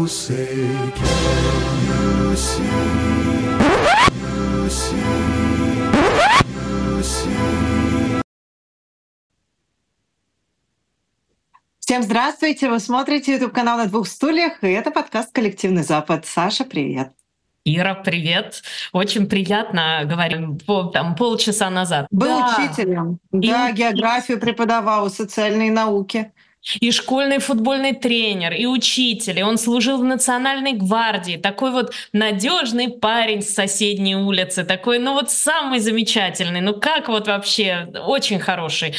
say, can you see? You see, you see. Всем здравствуйте! Вы смотрите YouTube-канал «На двух стульях», и это подкаст «Коллективный Запад». Саша, привет! Ира, привет! Очень приятно, говорим, полчаса назад. Был учителем, географию преподавал, социальные науки. И школьный футбольный тренер, и учитель, и он служил в Национальной гвардии. Такой вот надежный парень с соседней улицы, такой, самый замечательный. Как вот вообще, очень хороший.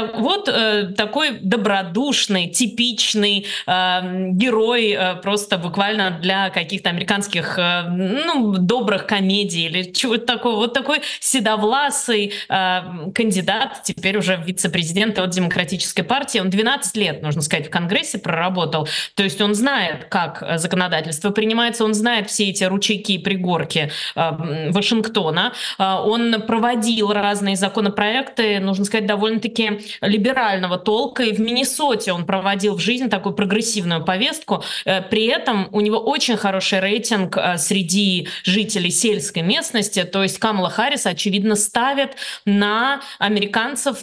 Такой добродушный, типичный герой, просто буквально для каких-то американских, добрых комедий или чего-то такого. Вот такой седовласый кандидат, теперь уже вице-президент от Демократической партии. Он 12 лет, нужно сказать, в Конгрессе проработал. То есть он знает, как законодательство принимается, он знает все эти ручейки и пригорки Вашингтона. Он проводил разные законопроекты, нужно сказать, довольно-таки либерального толка. И в Миннесоте он проводил в жизнь такую прогрессивную повестку. При этом у него очень хороший рейтинг среди жителей сельской местности. То есть Камала Харрис, очевидно, ставит на американцев,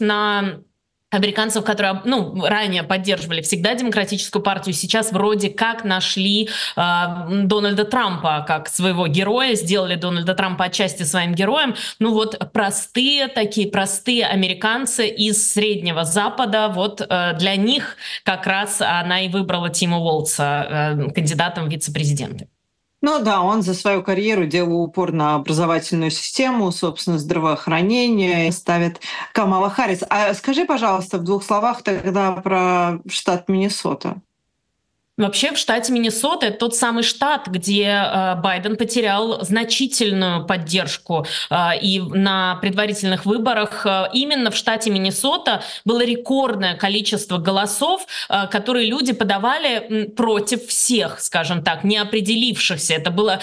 которые ранее поддерживали всегда Демократическую партию, сейчас вроде как нашли Дональда Трампа как своего героя, сделали Дональда Трампа отчасти своим героем. Простые американцы из Среднего Запада, для них как раз она и выбрала Тима Уолтса кандидатом в вице-президенты. Он за свою карьеру делал упор на образовательную систему, собственно, здравоохранение, ставит Камала Харрис. А скажи, пожалуйста, в двух словах тогда про штат Миннесота. Вообще в штате Миннесота это тот самый штат, где Байден потерял значительную поддержку. И на предварительных выборах именно в штате Миннесота было рекордное количество голосов, которые люди подавали против всех, скажем так, неопределившихся. Это было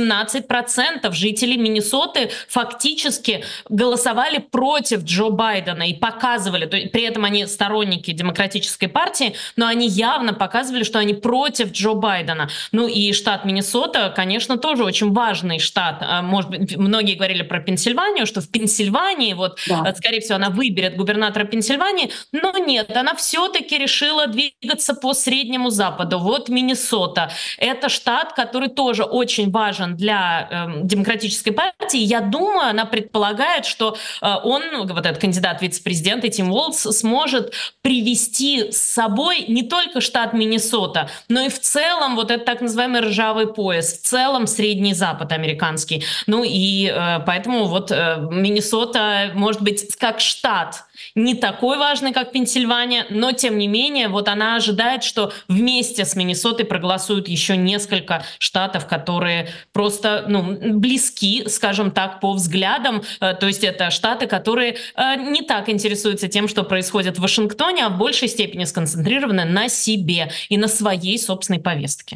18% жителей Миннесоты фактически голосовали против Джо Байдена и показывали, при этом они сторонники Демократической партии, но они явно показывали, что они против Джо Байдена. И штат Миннесота, конечно, тоже очень важный штат. Может быть, многие говорили про Пенсильванию, что в Пенсильвании, скорее всего, она выберет губернатора Пенсильвании, но нет, она все-таки решила двигаться по Среднему Западу. Миннесота. Это штат, который тоже очень важен для Демократической партии. Я думаю, она предполагает, что он, этот кандидат в вице-президенты Тим Уолтс, сможет привести с собой не только штат Миннесота, но и в целом этот так называемый ржавый пояс, в целом Средний Запад американский. Поэтому Миннесота, может быть, как штат не такой важный, как Пенсильвания, но тем не менее она ожидает, что вместе с Миннесотой проголосуют еще несколько штатов, которые просто близки, скажем так, по взглядам. То есть это штаты, которые не так интересуются тем, что происходит в Вашингтоне, а в большей степени сконцентрированы на себе и на своей собственной повестке.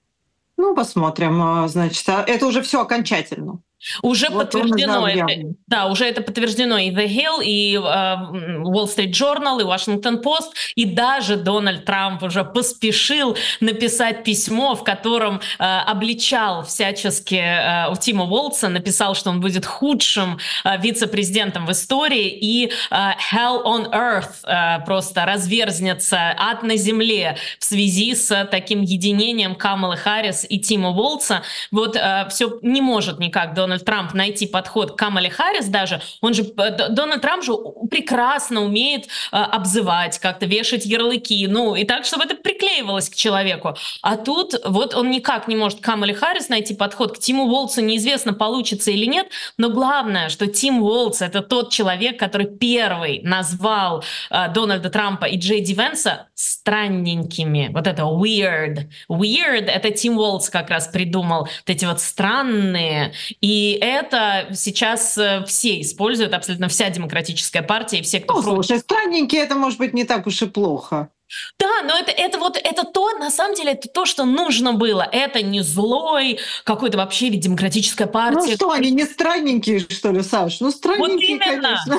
Посмотрим. Значит, это уже все окончательно. Уже подтверждено, уже это подтверждено и The Hill, и Wall Street Journal, и Washington Post, и даже Дональд Трамп уже поспешил написать письмо, в котором обличал всячески Тима Уолтса, написал, что он будет худшим вице-президентом в истории, и hell on earth, просто разверзнется ад на земле в связи с таким единением Камалы Харрис и Тима Уолтса. Все не может никак Дональд Трамп найти подход к Камале Харрис даже. Дональд Трамп же прекрасно умеет обзывать, как-то вешать ярлыки, и так, чтобы это приклеивалось к человеку. А тут он никак не может к Камале Харрис найти подход. К Тиму Уолтсу неизвестно, получится или нет, но главное, что Тим Уолтс — это тот человек, который первый назвал Дональда Трампа и Джей Ди Венса странненькими. Это weird. Weird — это Тим Уолтс как раз придумал. Эти странные. И это сейчас все используют, абсолютно вся Демократическая партия и все, кто... Слушай, странненькие, это может быть не так уж и плохо. Да, но это то, на самом деле, это то, что нужно было. Это не злой какой-то вообще ведь Демократическая партия. Они не странненькие, что ли, Саш? Странненькие, именно. конечно.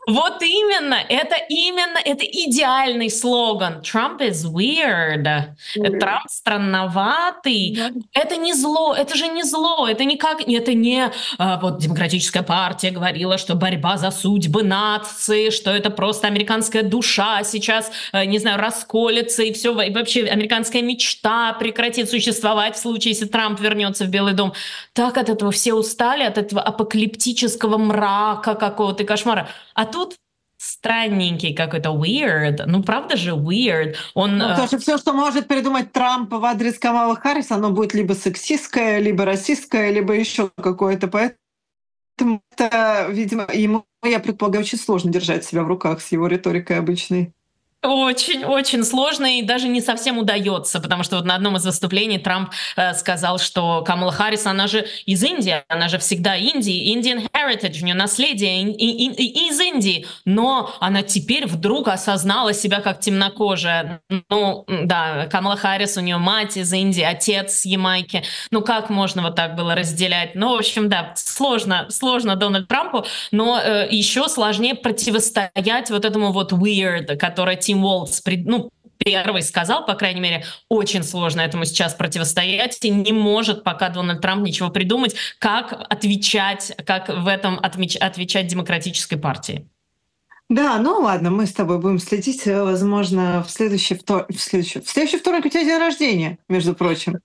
Вот именно, это идеальный слоган. Trump is weird. Трамп странноватый. Это не зло, это же не зло, это это не вот демократическая партия говорила, что борьба за судьбы нации, что это просто американская душа сейчас, не знаю, расколется и все, и вообще американская мечта прекратит существовать в случае, если Трамп вернется в Белый дом. Так от этого все устали, от этого апокалиптического мрака какого-то и кошмара. А тут странненький какой-то, weird. Ну, правда же, weird. Он... Потому что все, что может придумать Трамп в адрес Камалы Харрис, оно будет либо сексистское, либо расистское, либо еще какое-то. Поэтому это, видимо, ему, я предполагаю, очень сложно держать себя в руках с его риторикой обычной. Очень сложно и даже не совсем удается, потому что вот на одном из выступлений Трамп сказал, что Камала Харрис, она же из Индии, она же всегда Indian heritage, у нее наследие из Индии, но она теперь вдруг осознала себя как темнокожая. Ну да, Камала Харрис, у нее мать из Индии, отец с Ямайки. Ну как можно вот так было разделять? Ну, в общем, да, сложно Дональду Трампу, но еще сложнее противостоять вот этому вот weird, который Тим Уолтс, первый сказал, по крайней мере, очень сложно этому сейчас противостоять, и не может пока Дональд Трамп ничего придумать, как отвечать, как в этом отвечать демократической партии. Да, ну ладно, мы с тобой будем следить, возможно, в следующий вторник у тебя день рождения, между прочим.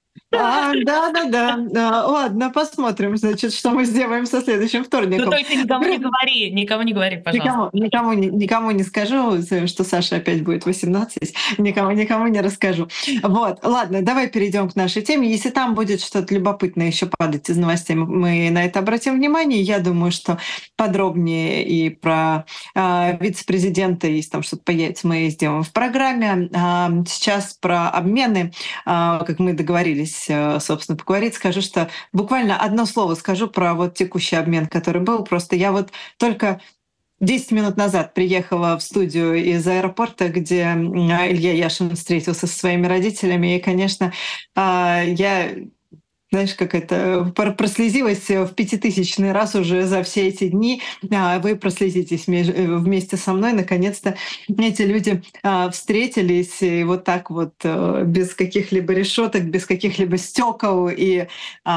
Да. Ладно, посмотрим, значит, что мы сделаем со следующим вторником. Ну только никому не говори, пожалуйста. Никому не скажу, что Саша опять будет 18, никому не расскажу. Вот, ладно, давай перейдем к нашей теме. Если там будет что-то любопытное еще падать из новостей, мы на это обратим внимание. Я думаю, что подробнее и про вице-президента, если там что-то появится, мы сделаем в программе. Сейчас про обмены, как мы договорились, собственно, поговорить, скажу, что буквально одно слово скажу про вот текущий обмен, который был. Просто я вот только 10 минут назад приехала в студию из аэропорта, где Илья Яшин встретился со своими родителями, и, конечно, я... Знаешь, как это, прослезилась в 5000-й раз уже за все эти дни. Вы прослезитесь вместе со мной. Наконец-то эти люди встретились, и вот так вот, без каких-либо решеток, без каких-либо стекол и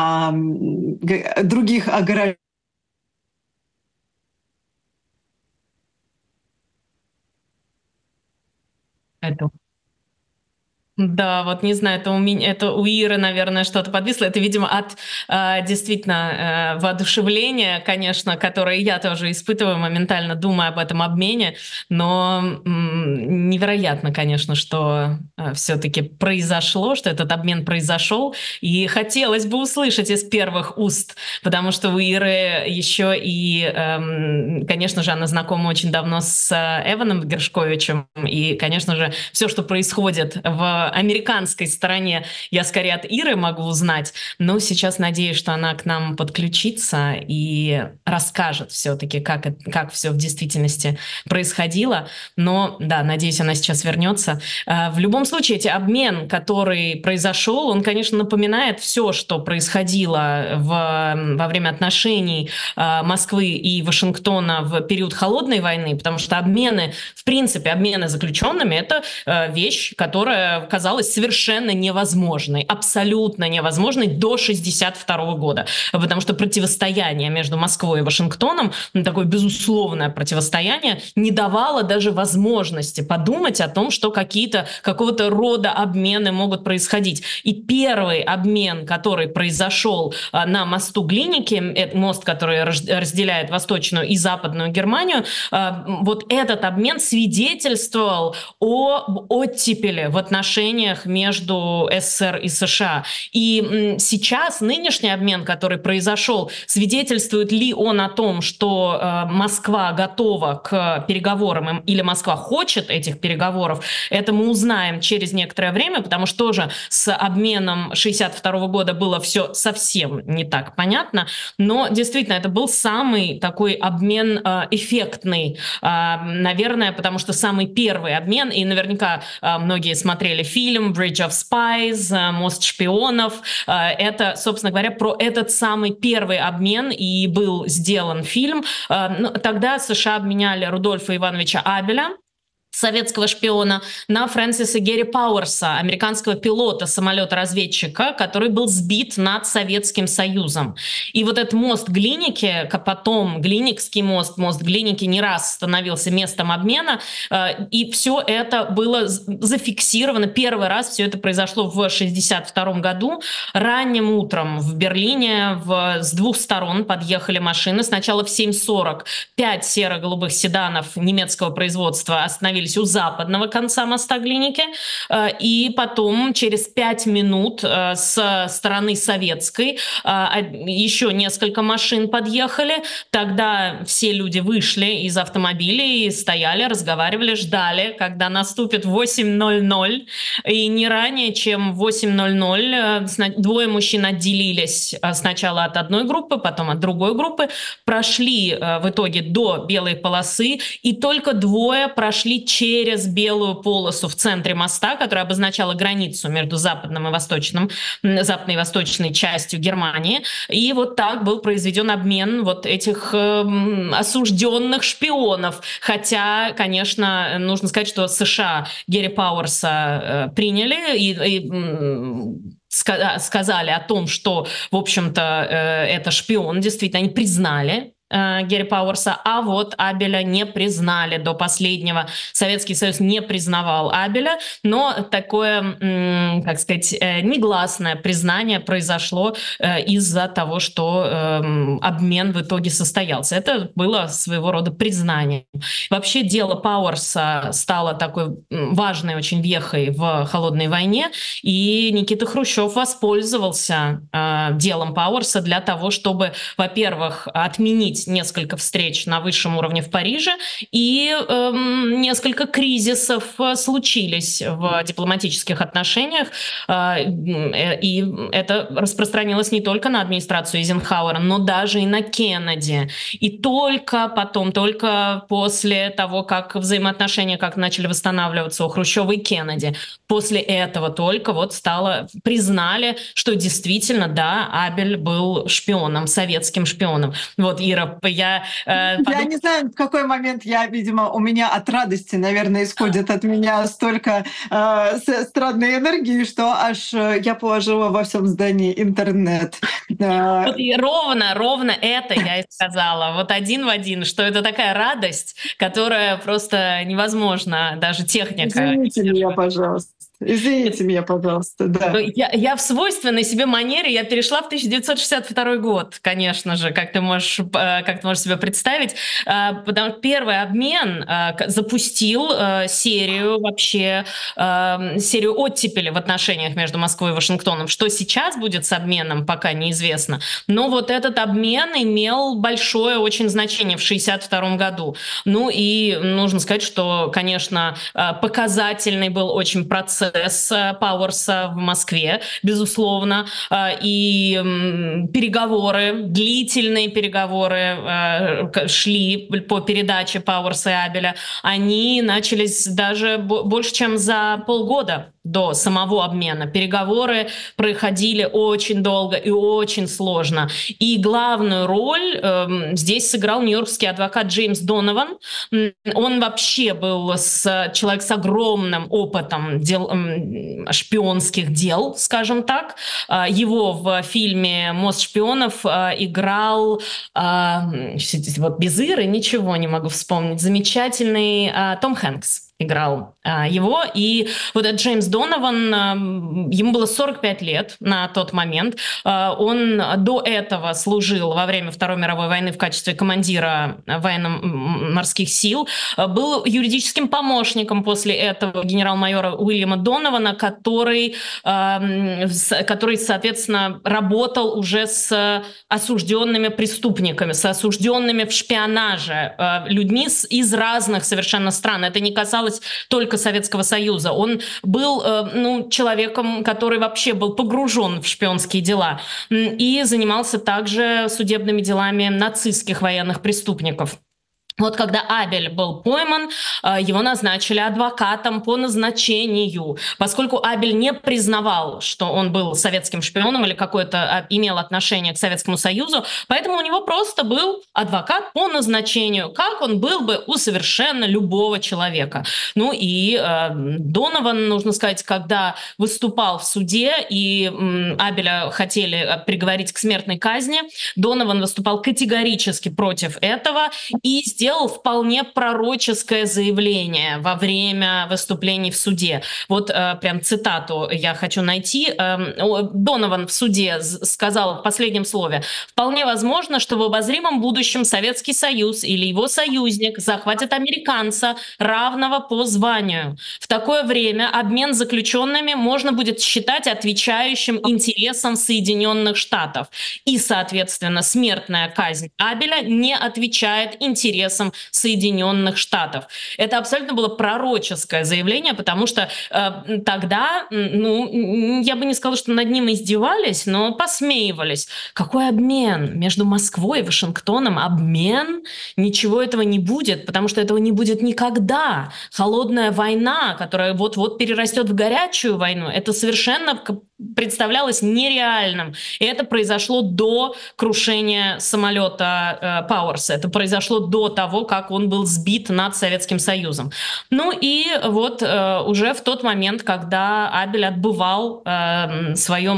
других ограждений. Да, вот не знаю, это у Иры, наверное, что-то подвисло. Это, видимо, от действительно воодушевления, конечно, которое я тоже испытываю моментально, думая об этом обмене. Но невероятно, конечно, что все-таки произошло, что этот обмен произошел. И хотелось бы услышать из первых уст, потому что у Иры еще и, конечно же, она знакома очень давно с Эваном Гершковичем. И, конечно же, все, что происходит в американской стороне, я скорее от Иры могу узнать, но сейчас надеюсь, что она к нам подключится и расскажет все-таки, как все в действительности происходило. Но да, надеюсь, она сейчас вернется. В любом случае, обмен, который произошел, он, конечно, напоминает все, что происходило во время отношений Москвы и Вашингтона в период холодной войны, потому что обмены, в принципе, обмены заключенными — это вещь, которая казалась совершенно невозможной, абсолютно невозможной до 1962 года, потому что противостояние между Москвой и Вашингтоном, такое безусловное противостояние, не давало даже возможности подумать о том, что какого-то рода обмены могут происходить. И первый обмен, который произошел на мосту Глиники, это мост, который разделяет Восточную и Западную Германию, вот этот обмен свидетельствовал об оттепели в отношениях между СССР и США. И сейчас нынешний обмен, который произошел, свидетельствует ли он о том, что Москва готова к переговорам или Москва хочет этих переговоров. Это мы узнаем через некоторое время, потому что тоже с обменом 1962 года было все совсем не так понятно, но действительно это был самый такой обмен эффектный, наверное, потому что самый первый обмен, и наверняка многие смотрели фильм «Bridge of Spies», «Мост шпионов», это, собственно говоря, про этот самый первый обмен и был сделан фильм. Тогда США обменяли Рудольфа Ивановича Абеля, советского шпиона, на Фрэнсиса Герри Пауэрса, американского пилота самолета-разведчика, который был сбит над Советским Союзом. И вот этот мост Глиники, потом Глиникский мост, мост Глиники не раз становился местом обмена, и все это было зафиксировано. Первый раз все это произошло в 1962 году. Ранним утром в Берлине с двух сторон подъехали машины. Сначала в 7:40 5 серо-голубых седанов немецкого производства остановились у западного конца моста Глиники, и потом через 5 минут с стороны советской еще несколько машин подъехали. Тогда все люди вышли из автомобилей и стояли, разговаривали, ждали, когда наступит 8:00, и не ранее, чем в 8:00 двое мужчин отделились сначала от одной группы, потом от другой группы, прошли в итоге до белой полосы, и только двое прошли через белую полосу в центре моста, которая обозначала границу между западной и восточной частью Германии. И вот так был произведен обмен вот этих осужденных шпионов. Хотя, конечно, нужно сказать, что США Герри Пауэрса приняли и сказали о том, что, в общем-то, это шпион. Действительно, они признали Герри Пауэрса, а вот Абеля не признали до последнего. Советский Союз не признавал Абеля, но такое, как сказать, негласное признание произошло из-за того, что обмен в итоге состоялся. Это было своего рода признание. Вообще дело Пауэрса стало такой важной очень вехой в холодной войне, и Никита Хрущев воспользовался делом Пауэрса для того, чтобы, во-первых, отменить несколько встреч на высшем уровне в Париже, и несколько кризисов случились в дипломатических отношениях, и это распространилось не только на администрацию Эйзенхауэра, но даже и на Кеннеди. И только потом, только после того, как взаимоотношения как начали восстанавливаться у Хрущева и Кеннеди, после этого только вот признали, что действительно, да, Абель был шпионом, советским шпионом. Вот, Ира, я не знаю, в какой момент видимо, у меня от радости, наверное, исходит от меня столько странной энергии, что аж я положила во всем здании интернет. Вот и ровно это я и сказала. Вот один в один, что это такая радость, которая просто невозможна, даже техника. Извините меня, пожалуйста. Да. Я в свойственной себе манере я перешла в 1962 год, конечно же, как ты можешь себе представить, потому что первый обмен запустил серию оттепели в отношениях между Москвой и Вашингтоном. Что сейчас будет с обменом, пока неизвестно. Но вот этот обмен имел большое очень значение в 1962 году. Ну и нужно сказать, что, конечно, показательный был очень процесс Пауэрса в Москве, безусловно, и длительные переговоры шли по передаче Пауэрса и Абеля. Они начались даже больше, чем за полгода до самого обмена. Переговоры проходили очень долго и очень сложно. И главную роль здесь сыграл нью-йоркский адвокат Джеймс Донован. Он вообще был человек с огромным опытом шпионских дел, скажем так. Его в фильме «Мост шпионов» играл, вот без Иры ничего не могу вспомнить, замечательный Том Хэнкс играл его. И вот этот Джеймс Донован, ему было 45 лет на тот момент. Он до этого служил во время Второй мировой войны в качестве командира военно-морских сил. Был юридическим помощником после этого генерал-майора Уильяма Донована, который, соответственно, работал уже с осужденными преступниками, с осужденными в шпионаже, людьми из разных совершенно стран. Это не касалось касалось только Советского Союза. Он был человеком, который вообще был погружен в шпионские дела и занимался также судебными делами нацистских военных преступников. Вот когда Абель был пойман, его назначили адвокатом по назначению, поскольку Абель не признавал, что он был советским шпионом или какое-то имел отношение к Советскому Союзу, поэтому у него просто был адвокат по назначению, как он был бы у совершенно любого человека. Ну и Донован, нужно сказать, когда выступал в суде и Абеля хотели приговорить к смертной казни, Донован выступал категорически против этого и сделал вполне пророческое заявление во время выступлений в суде. Вот прям цитату я хочу найти. Донован в суде сказал в последнем слове: «Вполне возможно, что в обозримом будущем Советский Союз или его союзник захватят американца, равного по званию. В такое время обмен заключенными можно будет считать отвечающим интересам Соединенных Штатов. И, соответственно, смертная казнь Абеля не отвечает интересам Соединенных Штатов». Это абсолютно было пророческое заявление, потому что тогда, я бы не сказала, что над ним издевались, но посмеивались. Какой обмен между Москвой и Вашингтоном? Обмен? Ничего этого не будет, потому что этого не будет никогда. Холодная война, которая вот-вот перерастет в горячую войну, это совершенно представлялось нереальным. И это произошло до крушения самолета Пауэрса. Это произошло до того, как он был сбит над Советским Союзом. Ну и вот уже в тот момент, когда Абель отбывал свое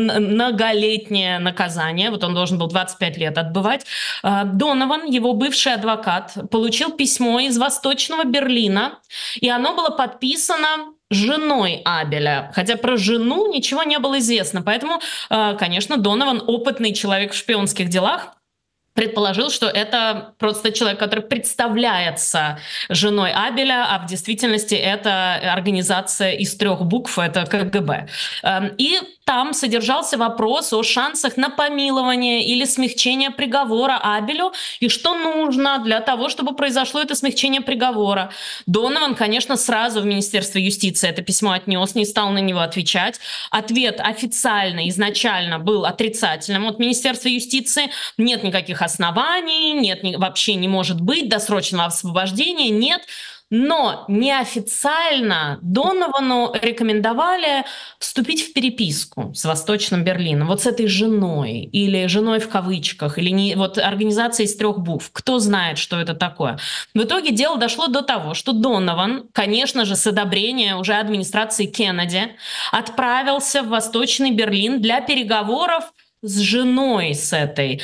многолетнее наказание, вот он должен был 25 лет отбывать, Донован, его бывший адвокат, получил письмо из Восточного Берлина, и оно было подписано женой Абеля, хотя про жену ничего не было известно. Поэтому, конечно, Донован, опытный человек в шпионских делах, предположил, что это просто человек, который представляется женой Абеля, а в действительности это организация из 3 букв, это КГБ. И там содержался вопрос о шансах на помилование или смягчение приговора Абелю, и что нужно для того, чтобы произошло это смягчение приговора. Донован, конечно, сразу в Министерство юстиции это письмо отнес, не стал на него отвечать. Ответ официально, изначально был отрицательным от Министерства юстиции. Нет никаких оснований, нет, вообще не может быть досрочного освобождения, нет. Но неофициально Доновану рекомендовали вступить в переписку с Восточным Берлином, вот с этой женой, или женой в кавычках, или не, вот организацией из 3 букв. Кто знает, что это такое. В итоге дело дошло до того, что Донован, конечно же, с одобрения уже администрации Кеннеди, отправился в Восточный Берлин для переговоров с женой с этой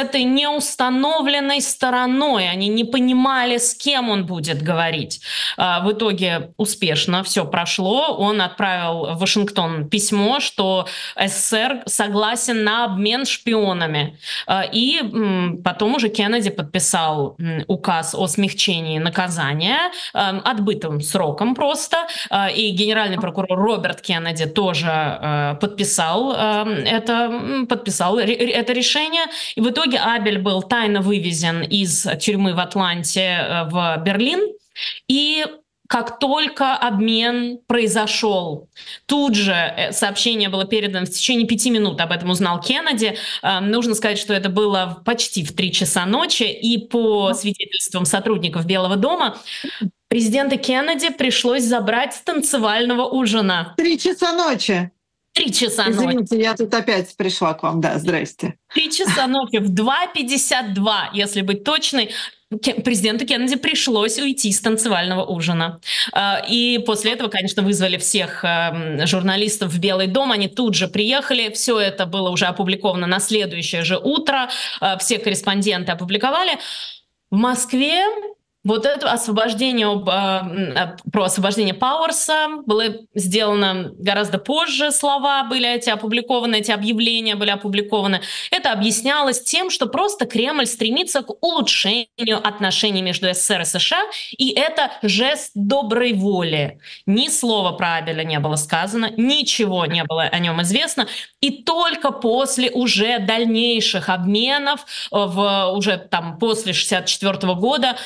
неустановленной стороной. Они не понимали, с кем он будет говорить. В итоге успешно все прошло. Он отправил в Вашингтон письмо, что СССР согласен на обмен шпионами. И потом уже Кеннеди подписал указ о смягчении наказания отбытым сроком просто. И генеральный прокурор Роберт Кеннеди тоже подписал это решение. И в итоге Абель был тайно вывезен из тюрьмы в Атланте в Берлин. И как только обмен произошел, тут же сообщение было передано в течение 5 минут, об этом узнал Кеннеди. Нужно сказать, что это было почти в 3 часа ночи, и по свидетельствам сотрудников Белого дома, президента Кеннеди пришлось забрать с танцевального ужина. 3 часа ночи. 3 часа ночи. Извините, я тут опять пришла к вам. Да, здрасте. 3 часа ночи, в 2:52, если быть точной, президенту Кеннеди пришлось уйти с танцевального ужина. И после этого, конечно, вызвали всех журналистов в Белый дом, они тут же приехали, все это было уже опубликовано на следующее же утро, все корреспонденты опубликовали. В Москве вот это освобождение, про освобождение Пауэрса было сделано гораздо позже, слова были эти опубликованы, эти объявления были опубликованы. Это объяснялось тем, что просто Кремль стремится к улучшению отношений между СССР и США, и это жест доброй воли. Ни слова про Абеля не было сказано, ничего не было о нем известно, и только после уже дальнейших обменов, уже там после 1964 года,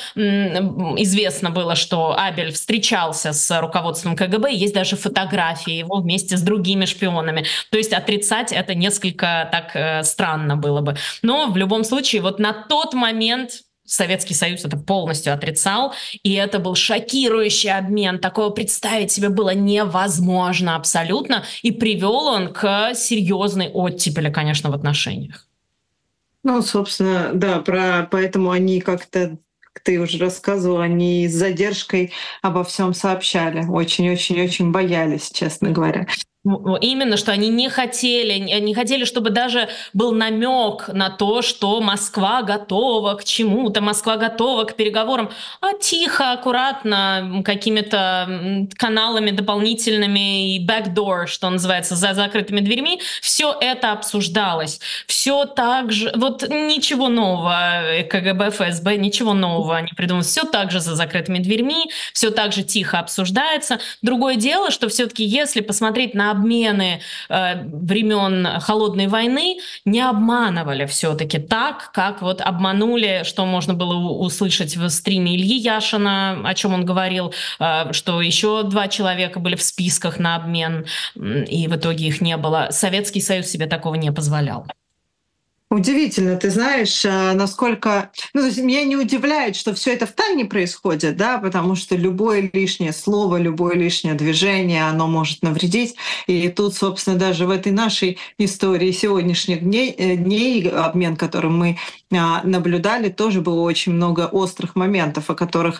известно было, что Абель встречался с руководством КГБ, есть даже фотографии его вместе с другими шпионами. То есть отрицать это несколько так странно было бы. Но в любом случае, вот на тот момент Советский Союз это полностью отрицал, и это был шокирующий обмен. Такого представить себе было невозможно абсолютно, и привел он к серьезной оттепели, конечно, в отношениях. Ну, собственно, да, поэтому они как-то, как ты уже рассказывал, они с задержкой обо всем сообщали. Очень-очень-очень боялись, честно говоря. Именно, что они не хотели, чтобы даже был намек на то, что Москва готова к чему-то, Москва готова к переговорам, а тихо, аккуратно, какими-то каналами дополнительными и backdoor, что называется, за закрытыми дверьми, все это обсуждалось. Все так же, вот ничего нового, КГБ, ФСБ, ничего нового не придумывают. Все так же за закрытыми дверьми, все так же тихо обсуждается. Другое дело, что все-таки, если посмотреть на обмены времен Холодной войны, не обманывали все-таки так, как вот обманули, что можно было услышать в стриме Ильи Яшина, о чем он говорил, что еще 2 человека были в списках на обмен, и в итоге их не было. Советский Союз себе такого не позволял. Удивительно, ты знаешь, насколько... Ну, то есть меня не удивляет, что все это в тайне происходит, да, потому что любое лишнее слово, любое лишнее движение, оно может навредить. И тут, собственно, даже в этой нашей истории сегодняшних дней обмен, который мы наблюдали, тоже было очень много острых моментов, о которых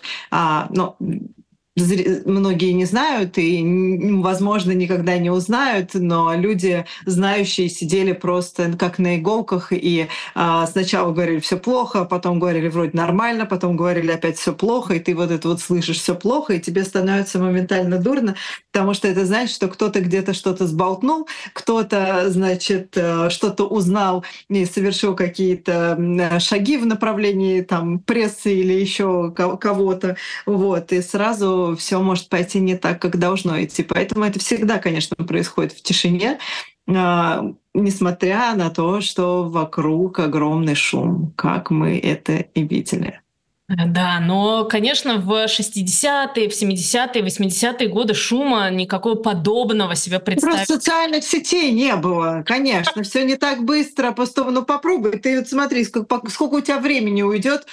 многие не знают и, возможно, никогда не узнают, но люди, знающие, сидели просто как на иголках и сначала говорили все плохо, потом говорили вроде нормально, потом говорили опять все плохо, и ты вот это вот слышишь все плохо, и тебе становится моментально дурно, потому что это значит, что кто-то где-то что-то сболтнул, кто-то, значит, что-то узнал и совершил какие-то шаги в направлении там прессы или еще кого-то, вот, и сразу все может пойти не так, как должно идти. Поэтому это всегда, конечно, происходит в тишине, несмотря на то, что вокруг огромный шум, как мы это и видели. Да, но, конечно, в 60-е, в 70-е, 80-е годы шума никакого подобного себе представить. Просто социальных сетей не было, конечно, все не так быстро. Просто, ну попробуй, ты вот смотри, сколько у тебя времени уйдет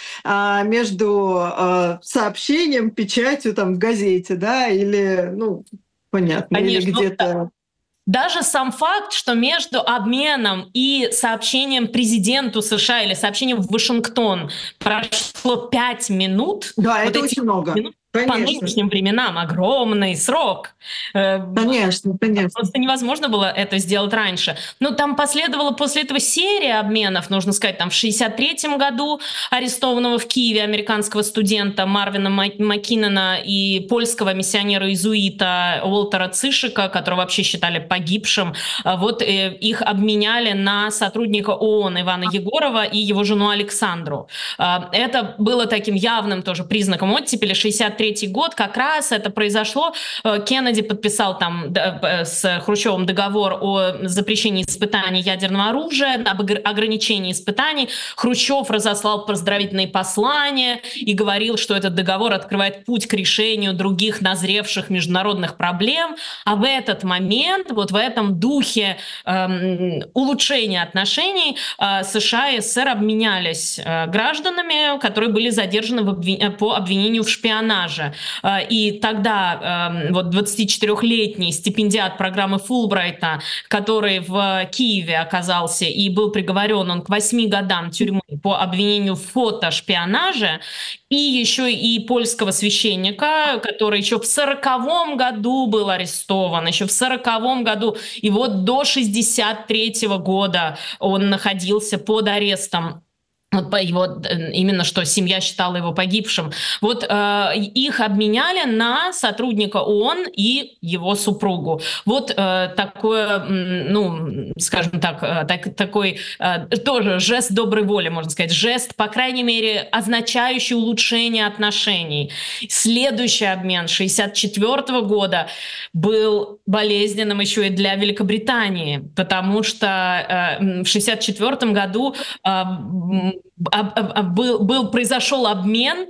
между сообщением, печатью там в газете, да, или, ну, понятно, Конечно, или где-то... Даже сам факт, что между обменом и сообщением президенту США или сообщением в Вашингтон прошло 5 минут. Да, вот это очень много. Минут, Конечно. по нынешним временам огромный срок. Конечно, конечно. Просто невозможно было это сделать раньше. Но там последовала после этого серия обменов, нужно сказать, там в 1963 году арестованного в Киеве американского студента Марвина Маккинона и польского миссионера-иезуита Уолтера Цишика, которого вообще считали погибшим. Вот их обменяли на сотрудника ООН Ивана Егорова и его жену Александру. Это было таким явным тоже признаком оттепели. 1963 год, как раз это произошло. Кеннеди подписал там с Хрущевым договор о запрещении испытаний ядерного оружия, об ограничении испытаний. Хрущев разослал поздравительные послания и говорил, что этот договор открывает путь к решению других назревших международных проблем. А в этот момент, вот в этом духе улучшения отношений, США и СССР обменялись гражданами, которые были задержаны по обвинению в шпионаже. И тогда вот 24-летний стипендиат программы Фулбрайта, который в Киеве оказался и был приговорен он к 8 годам тюрьмы по обвинению в фотошпионаже, и еще и польского священника, который еще в 1940 году был арестован, еще в 1940 году, и вот до 1963 года он находился под арестом. Вот его, именно что семья считала его погибшим. Вот их обменяли на сотрудника ООН и его супругу. Вот такое, ну, скажем так, такой тоже жест доброй воли, можно сказать. Жест, по крайней мере, означающий улучшение отношений. Следующий обмен 1964 года был болезненным еще и для Великобритании, потому что в 1964 году произошел обмен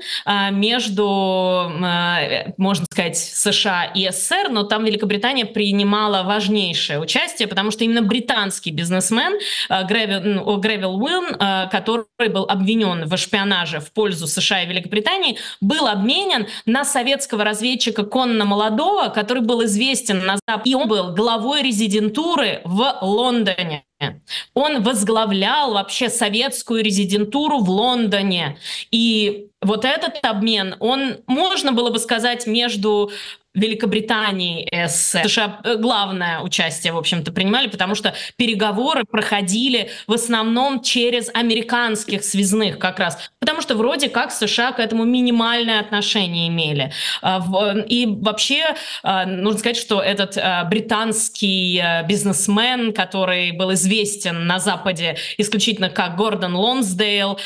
между, можно сказать, США и СССР, но там Великобритания принимала важнейшее участие, потому что именно британский бизнесмен Гревил Уилн, который был обвинен в шпионаже в пользу США и Великобритании, был обменен на советского разведчика Конана Молодого, который был известен на Западе, и он был главой резидентуры в Лондоне. Он возглавлял вообще советскую резидентуру в Лондоне. И вот этот обмен, он, можно было бы сказать, между Великобритании и СССР. США главное участие, в общем-то, принимали, потому что переговоры проходили в основном через американских связных как раз, потому что вроде как США к этому минимальное отношение имели. И вообще, нужно сказать, что этот британский бизнесмен, который был известен на Западе исключительно как Гордон Лонсдейл,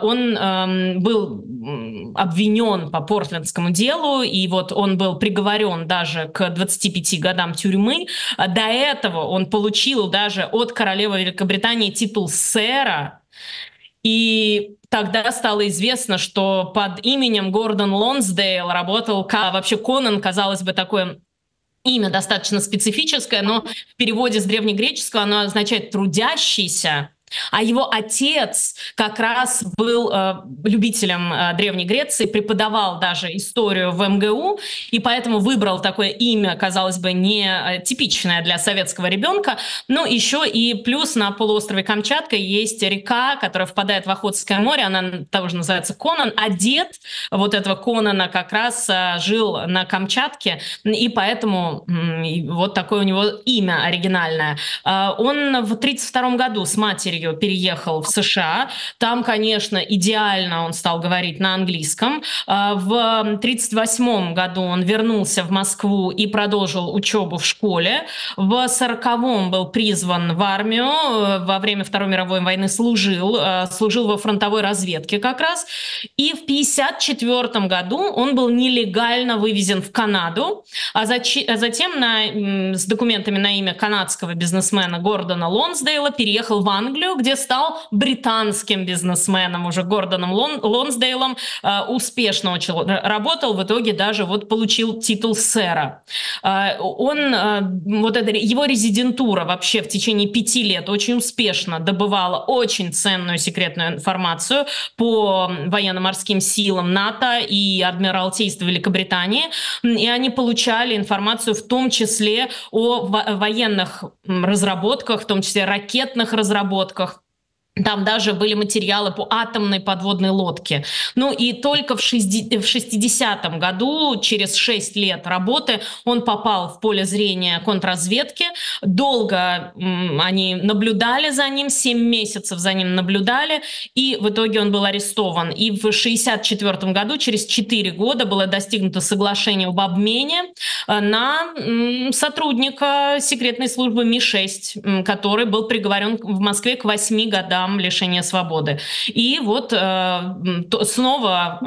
он был обвинен по Портлендскому делу, и вот он был приговорен даже к 25 годам тюрьмы. До этого он получил даже от королевы Великобритании титул сэра. И тогда стало известно, что под именем Гордон Лонсдейл работал, вообще Конан, казалось бы, такое имя достаточно специфическое, но в переводе с древнегреческого оно означает «трудящийся». А его отец как раз был любителем Древней Греции, преподавал даже историю в МГУ, и поэтому выбрал такое имя, казалось бы, не типичное для советского ребенка. Но еще и плюс на полуострове Камчатка есть река, которая впадает в Охотское море, она тоже называется Конан, а дед вот этого Конана как раз жил на Камчатке, и поэтому вот такое у него имя оригинальное. Он в 1932 году с матерью переехал в США. Там, конечно, идеально он стал говорить на английском. В 1938 году он вернулся в Москву и продолжил учебу в школе. В 1940-м был призван в армию. Во время Второй мировой войны служил во фронтовой разведке как раз. И в 1954 году он был нелегально вывезен в Канаду, а затем с документами на имя канадского бизнесмена Гордона Лонсдейла переехал в Англию, где стал британским бизнесменом, уже Гордоном Лонсдейлом, успешно работал, в итоге даже вот получил титул сэра. Его резидентура вообще в течение 5 лет очень успешно добывала очень ценную секретную информацию по военно-морским силам НАТО и Адмиралтейству Великобритании, и они получали информацию в том числе о военных разработках, в том числе ракетных разработках. Там даже были материалы по атомной подводной лодке. Ну и только в 60-м году, через 6 лет работы, он попал в поле зрения контрразведки. Долго они наблюдали за ним, 7 месяцев за ним наблюдали, и в итоге он был арестован. И в 64-м году, через 4 года, было достигнуто соглашение об обмене на сотрудника секретной службы Ми-6, который был приговорен в Москве к 8 годам лишения свободы. И вот снова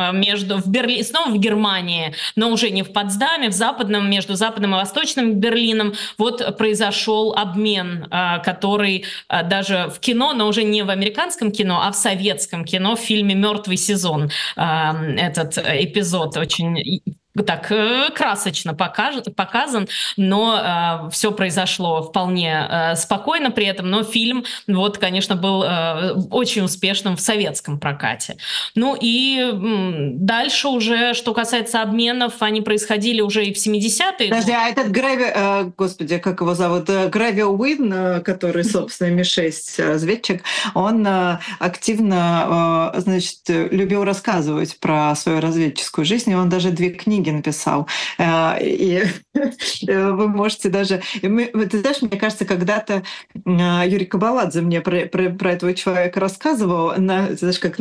в Германии, но уже не в Потсдаме, между Западным и Восточным Берлином, вот произошел обмен, который даже в кино, но уже не в американском кино, а в советском кино, в фильме «Мертвый сезон». Этот эпизод очень так красочно показан, но все произошло вполне спокойно при этом, но фильм, вот, конечно, был очень успешным в советском прокате. Ну и дальше уже, что касается обменов, они происходили уже и в 70-е. Подожди, а этот господи, как его зовут? Гревил Уилн, который, собственно, Ми-6 разведчик, он активно, значит, любил рассказывать про свою разведческую жизнь, и он даже 2 книги написал. И вы можете даже... Ты знаешь, мне кажется, когда-то Юрий Кабаладзе мне про этого человека рассказывал, знаешь, как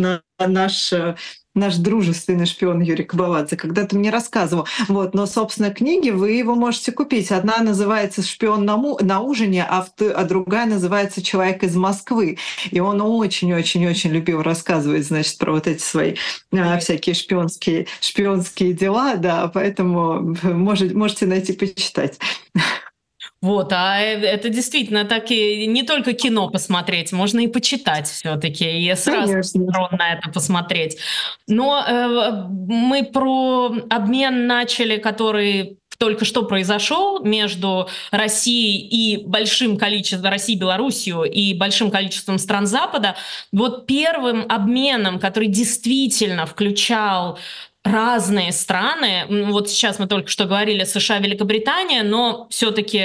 наш дружественный шпион Юрий Кабаладзе когда-то мне рассказывал. Вот, но, собственно, книги вы его можете купить. Одна называется «Шпион на ужине», а другая называется «Человек из Москвы». И он очень-очень-очень любил рассказывать, значит, про вот эти свои всякие шпионские дела, да, поэтому можете найти почитать. Вот, это действительно так и не только кино посмотреть, можно и почитать все-таки, и с разных Конечно. сторон на это посмотреть. Но мы про обмен начали, который только что произошел между Россией и большим количеством, Россией, Белоруссией и большим количеством стран Запада. Вот первым обменом, который действительно включал разные страны. Вот сейчас мы только что говорили США, Великобритания, но все-таки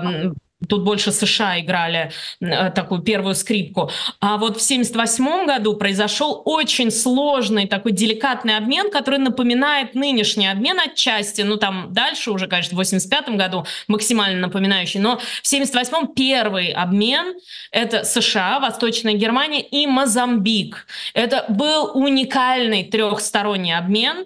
тут больше США играли такую первую скрипку. А вот в 1978 году произошел очень сложный такой деликатный обмен, который напоминает нынешний обмен отчасти. Ну там дальше уже, конечно, в 1985 году максимально напоминающий. Но в 1978 первый обмен — это США, Восточная Германия и Мозамбик. Это был уникальный трехсторонний обмен.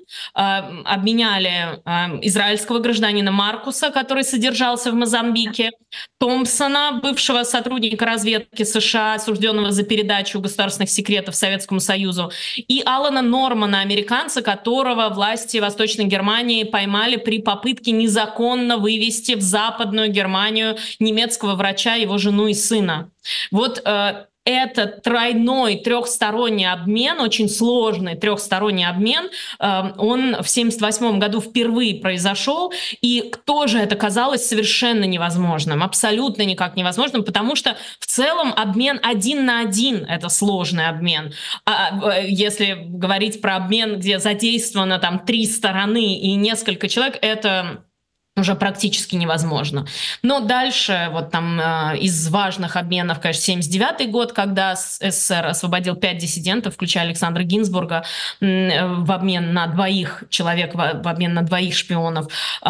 Обменяли израильского гражданина Маркуса, который содержался в Мозамбике, Томпсона, бывшего сотрудника разведки США, осужденного за передачу государственных секретов Советскому Союзу, и Алана Нормана, американца, которого власти Восточной Германии поймали при попытке незаконно вывести в Западную Германию немецкого врача, его жену и сына. Вот этот тройной трехсторонний обмен, очень сложный трехсторонний обмен, он в 1978 году впервые произошел, и тоже это казалось совершенно невозможным, абсолютно никак невозможным, потому что в целом обмен 1 на 1 — это сложный обмен. А если говорить про обмен, где задействовано там 3 стороны и несколько человек, это уже практически невозможно. Но дальше вот там из важных обменов, конечно, 1979 год, когда СССР освободил 5 диссидентов, включая Александра Гинзбурга, в обмен на 2 человек, в обмен на 2 шпионов,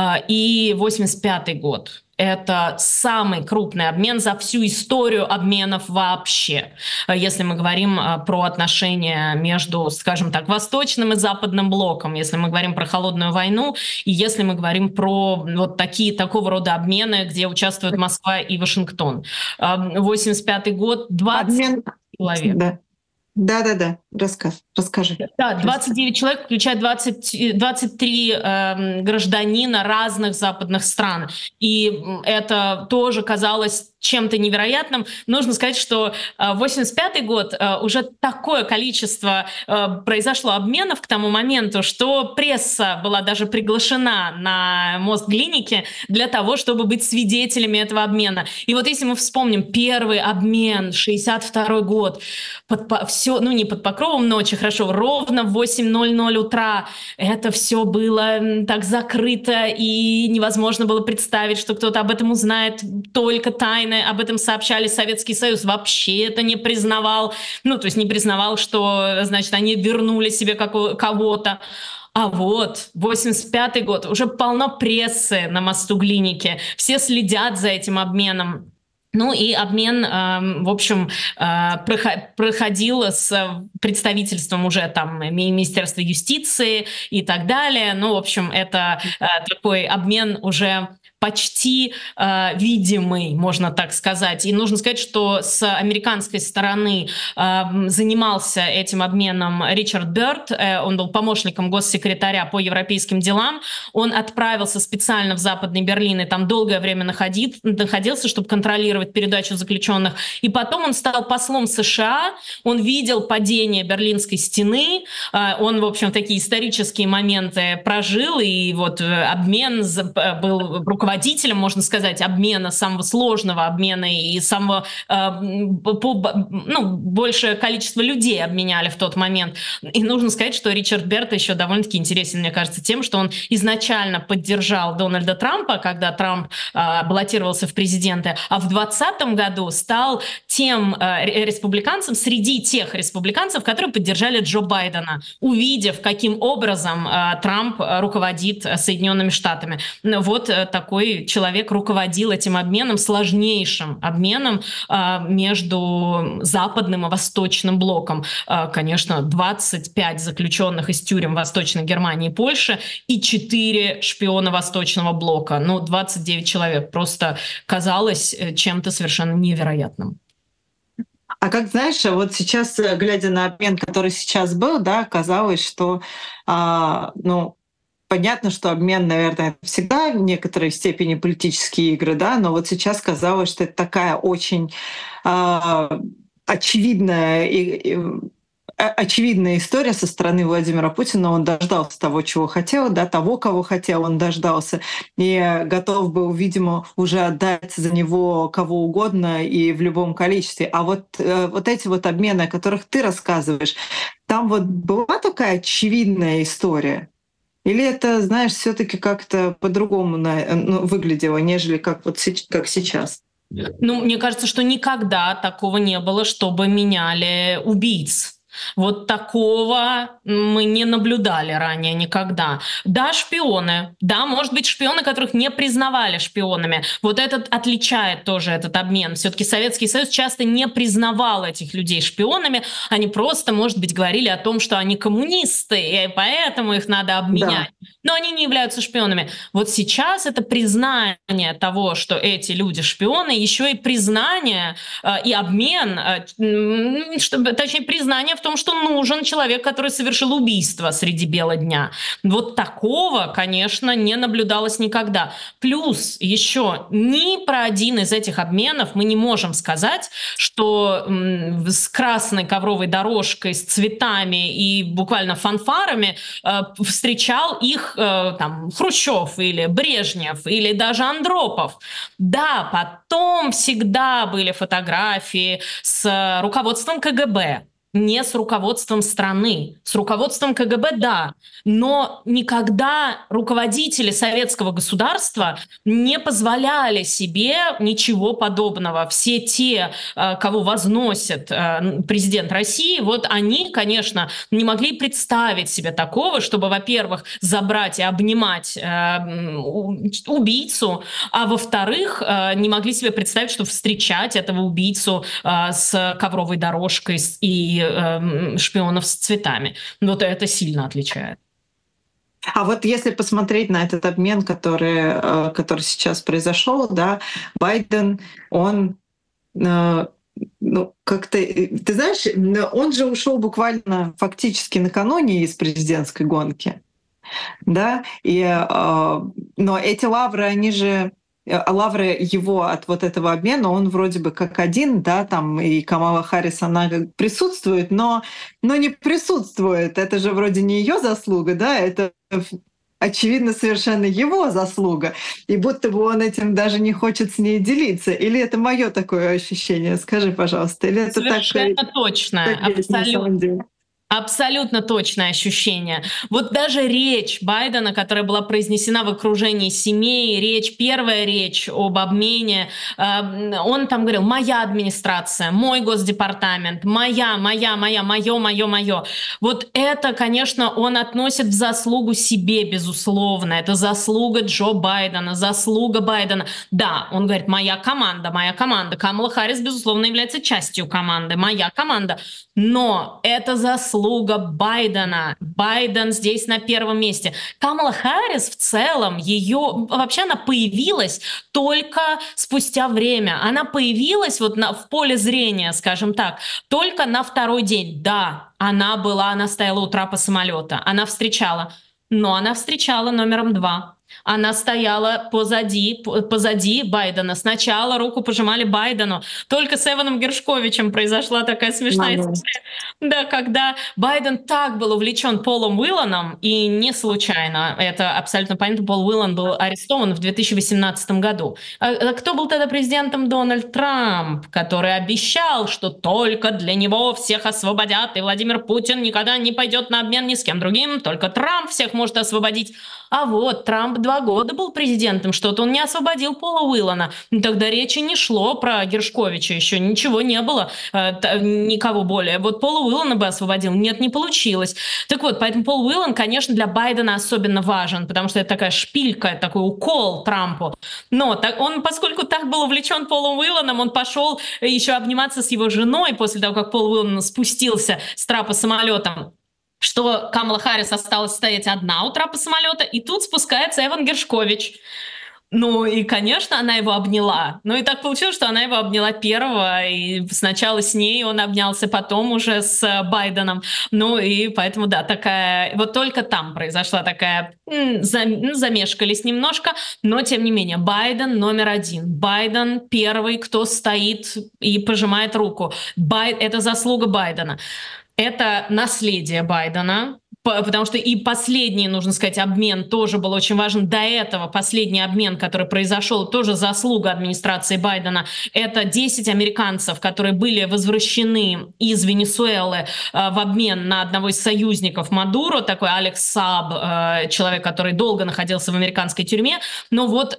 и 1985 год. Это самый крупный обмен за всю историю обменов вообще. Если мы говорим про отношения между, скажем так, Восточным и Западным блоком, если мы говорим про холодную войну, и если мы говорим про вот такого рода обмены, где участвуют Москва и Вашингтон. 1985 год, 20 человек. Да. Да. Расскажи. Да, 29 человек, включая 23 гражданина разных западных стран. И это тоже казалось чем-то невероятным. Нужно сказать, что 1985 год уже такое количество произошло обменов к тому моменту, что пресса была даже приглашена на Москлинике для того, чтобы быть свидетелями этого обмена. И вот если мы вспомним первый обмен, 1962 год, все, ну не под покровом ночи, хорошо, ровно в 8:00 утра, это все было так закрыто, и невозможно было представить, что кто-то об этом узнает, только тайно об этом сообщали. Советский Союз вообще это не признавал. Ну, то есть не признавал, что, значит, они вернули себе кого-то. А вот 1985 год, уже полно прессы на мосту Глиники, все следят за этим обменом. Ну и обмен, в общем, проходил с представительством уже там Министерства юстиции и так далее. Ну, в общем, это такой обмен уже почти видимый, можно так сказать. И нужно сказать, что с американской стороны занимался этим обменом Ричард Бёрд, он был помощником госсекретаря по европейским делам, он отправился специально в Западный Берлин и там долгое время находился, чтобы контролировать передачу заключенных. И потом он стал послом США, он видел падение Берлинской стены, он, в общем, такие исторические моменты прожил, и вот обмен был руководителем, можно сказать, обмена, самого сложного обмена и самого, большее количество людей обменяли в тот момент. И нужно сказать, что Ричард Бёрд еще довольно-таки интересен, мне кажется, тем, что он изначально поддержал Дональда Трампа, когда Трамп баллотировался в президенты, а в 2020 году стал тем республиканцем, среди тех республиканцев, которые поддержали Джо Байдена, увидев, каким образом Трамп руководит Соединенными Штатами. Вот такой человек руководил этим обменом, сложнейшим обменом между Западным и Восточным блоком. Конечно, 25 заключенных из тюрем Восточной Германии и Польши и 4 шпиона Восточного блока. 29 человек. Просто казалось чем-то совершенно невероятным. А как знаешь, вот сейчас, глядя на обмен, который сейчас был, да, казалось, что понятно, что обмен, наверное, это всегда в некоторой степени политические игры, да, но вот сейчас казалось, что это такая очень а, очевидная очевидная история со стороны Владимира Путина. Он дождался того, чего хотел, да, того, кого хотел, он дождался, и готов был, видимо, уже отдать за него кого угодно и в любом количестве. А вот эти вот обмены, о которых ты рассказываешь, там вот была такая очевидная история? Или это, знаешь, все-таки как-то по-другому выглядело, нежели как как сейчас? Ну, мне кажется, что никогда такого не было, чтобы меняли убийц. Вот такого мы не наблюдали ранее никогда. Да, шпионы. Да, может быть, шпионы, которых не признавали шпионами. Вот этот отличает тоже этот обмен. Все-таки Советский Союз часто не признавал этих людей шпионами. Они просто, может быть, говорили о том, что они коммунисты, и поэтому их надо обменять. Да. Но они не являются шпионами. Вот сейчас это признание того, что эти люди шпионы, еще и признание и обмен, точнее, признание в том, что нужен человек, который совершил убийство среди бела дня. Вот такого, конечно, не наблюдалось никогда. Плюс еще ни про один из этих обменов мы не можем сказать, что с красной ковровой дорожкой, с цветами и буквально фанфарами встречал их там Хрущев или Брежнев или даже Андропов. Да, потом всегда были фотографии с руководством КГБ. Не с руководством страны. С руководством КГБ, да. Но никогда руководители советского государства не позволяли себе ничего подобного. Все те, кого возносит президент России, вот они, конечно, не могли представить себе такого, чтобы, во-первых, забрать и обнимать убийцу, а во-вторых, не могли себе представить, что встречать этого убийцу с ковровой дорожкой и шпионов с цветами. Вот это сильно отличает. А вот если посмотреть на этот обмен, который сейчас произошел, да, Байден, он как-то, ты знаешь, он же ушел буквально фактически накануне из президентской гонки, да, но эти лавры, они же лавры его от вот этого обмена, он вроде бы как один, да, там и Камала Харрис, она присутствует, но не присутствует. Это же вроде не ее заслуга, да, это очевидно совершенно его заслуга. И будто бы он этим даже не хочет с ней делиться. Или это мое такое ощущение? Скажи, пожалуйста. Или это совершенно точно, абсолютно. Абсолютно точное ощущение. Вот даже речь Байдена, которая была произнесена в окружении семей, первая речь об обмене, он там говорил: «Моя администрация, мой госдепартамент, мое». Вот это, конечно, он относит в заслугу себе, безусловно. Это заслуга Джо Байдена, заслуга Байдена. Да, он говорит: моя команда. Камала Харрис, безусловно, является частью команды, моя команда. Но это заслуга Байдена. Байден здесь на первом месте. Камала Харрис в целом, вообще она появилась только спустя время. Она появилась в поле зрения, скажем так, только на второй день. Да, она стояла у трапа самолета, она встречала, но она встречала номером 2. Она стояла позади Байдена. Сначала руку пожимали Байдену. Только с Эваном Гершковичем произошла такая смешная история. Да, когда Байден так был увлечен Полом Уилланом, и не случайно, это абсолютно понятно, Пол Уиллан был арестован в 2018 году. А кто был тогда президентом? Дональд Трамп, который обещал, что только для него всех освободят, и Владимир Путин никогда не пойдет на обмен ни с кем другим, только Трамп всех может освободить. А вот Трамп 2 года был президентом, что-то он не освободил Пола Уиллана. Тогда речи не шло про Гершковича, еще ничего не было, никого более. Вот Пола Уиллана бы освободил. Нет, не получилось. Так вот, поэтому Пол Уиллан, конечно, для Байдена особенно важен, потому что это такая шпилька, такой укол Трампу. Но он, поскольку так был увлечен Полом Уилланом, он пошел еще обниматься с его женой после того, как Пол Уиллан спустился с трапа самолетом, что Камала Харрис осталась стоять одна у трапа самолета, и тут спускается Эван Гершкович. Ну и, конечно, она его обняла. Ну и так получилось, что она его обняла первого, и сначала с ней он обнялся, потом уже с Байденом. Ну и поэтому, да, такая... Вот только там произошла такая... Замешкались немножко, но тем не менее, Байден номер один. Байден первый, кто стоит и пожимает руку. Это заслуга Байдена. Это наследие Байдена, потому что и последний, нужно сказать, обмен тоже был очень важен. До этого последний обмен, который произошел, тоже заслуга администрации Байдена. Это 10 американцев, которые были возвращены из Венесуэлы в обмен на одного из союзников Мадуро, такой Алекс Сааб, человек, который долго находился в американской тюрьме. Но вот